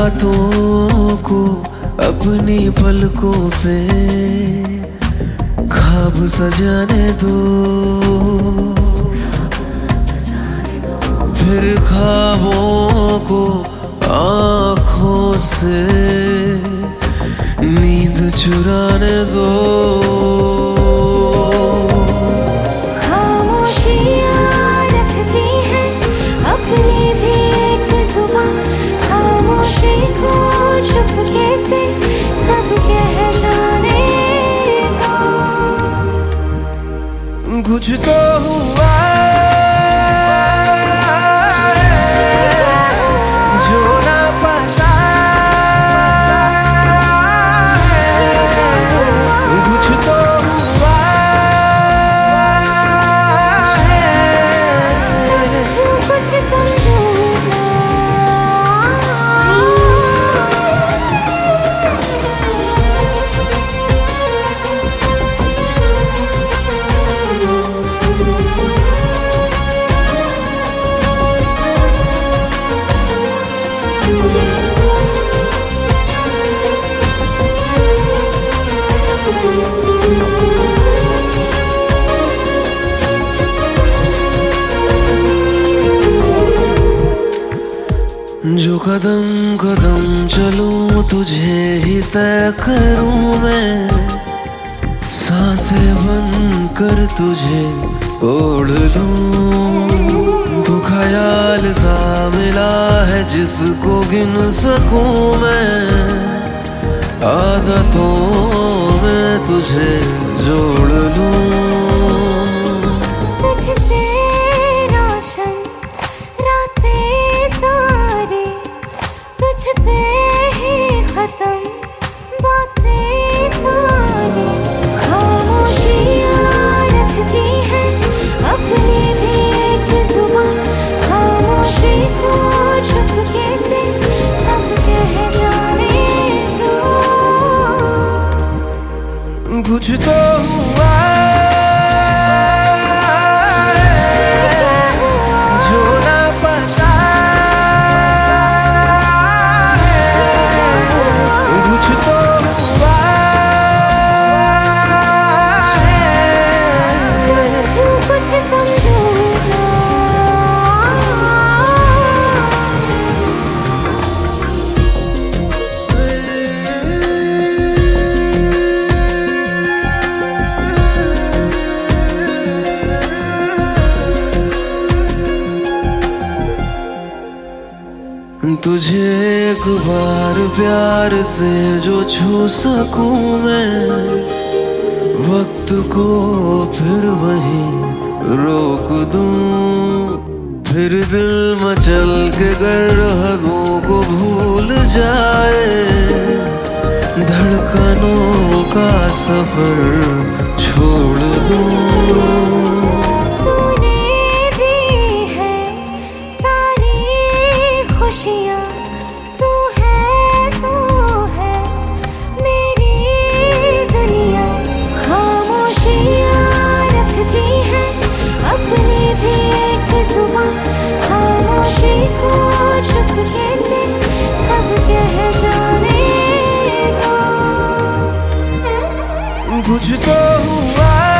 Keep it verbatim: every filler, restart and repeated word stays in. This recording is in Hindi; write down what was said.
रातों को अपनी पलकों पे ख्वाब सजाने दो, फिर ख्वाबों को आँखों से नींद चुराने दो। चुपके से सब कह जाने दो। कुछ तो हुआ जो ना पता है, कुछ तो हुआ है, कुछ समझो जो कदम कदम चलूं तुझे ही तय करूं मैं, सांसें बनकर तुझे ओढ़ लूं। तू ख्याल सा मिला है जिसको गिन सकूं मैं, आदतों में तुझे जोड़ लूं। तुझसे रोशन रातें सारी, तुझ पे ही खत्म बातें सारी। खामोशियाँ रखती है अपनी भी एक जुबान, खामोशी को चुपके से सब कह जाने दो। कुछ तो हुआ जो ना पता है, कुछ तो हुआ है, कुछ समझो तुझे एक बार प्यार से जो छू सकूं मैं, वक्त को फिर वहीं रोक दूं। फिर दिल मचल के गर्दों को भूल जाए, धड़कनों का सफर छोड़ दूं। खुशियाँ तू है, तू है मेरी दुनिया। खामोशियाँ रखती है अपनी भी एक जुबान, खामोशी को चुपके से सब कह जाने दो। कुछ तो हुआ